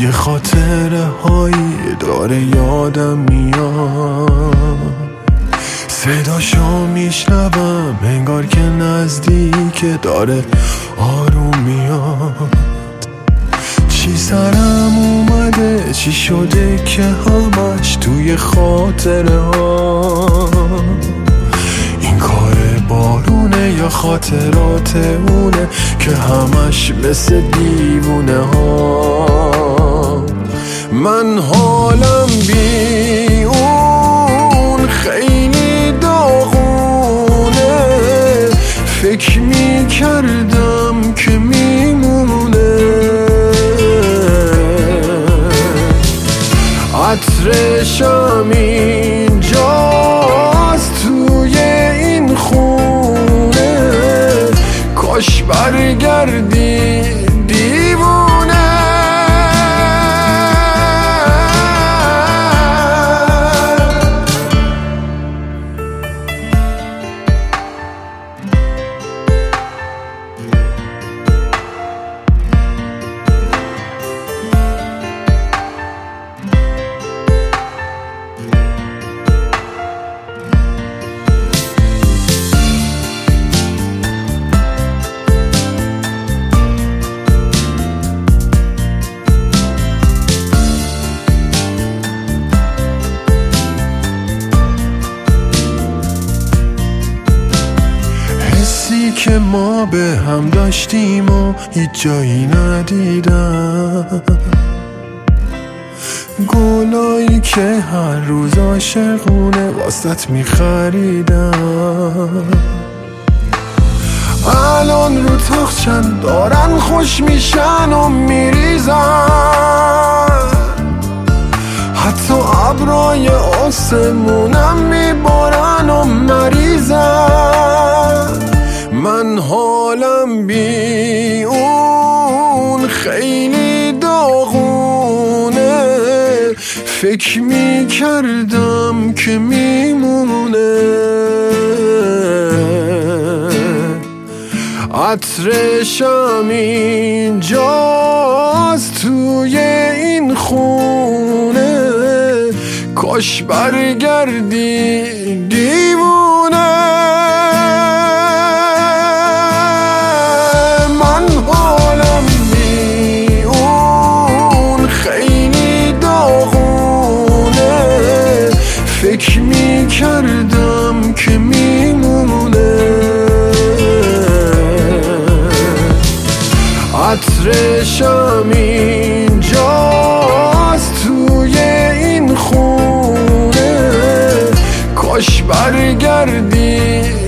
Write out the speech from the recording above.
یه خاطره هایی داره یادم میاد، صداشو میشنوم انگار که نزدیکه، داره آروم میاد. چی سرم اومده، چی شده که همش توی خاطره ها؟ این کار بارونه یا خاطرات اونه که همش مثل دیوونه ها؟ من حالم بی اون خیلی داغونه، فکر میکردم که میمونه، عطرشم اینجاست توی این خونه، کاش برگردی دیوونه. که ما به هم داشتیم و هیچ جایی ندیدم، گلایی که هر روز عاشقونه واسط میخریدم، الان رو تاخچن دارن خوش میشن و میریزن، حتی ابرای آسمونم میبارن و مریضن. من حالم بی اون خیلی داغونه، فکر میکردم که میمونه، عطرشم اینجاست توی این خونه، کاش برگردی دیوونه. فکر میکردم که میمونه، عطرشم اینجاست توی این خونه، کاش برگردی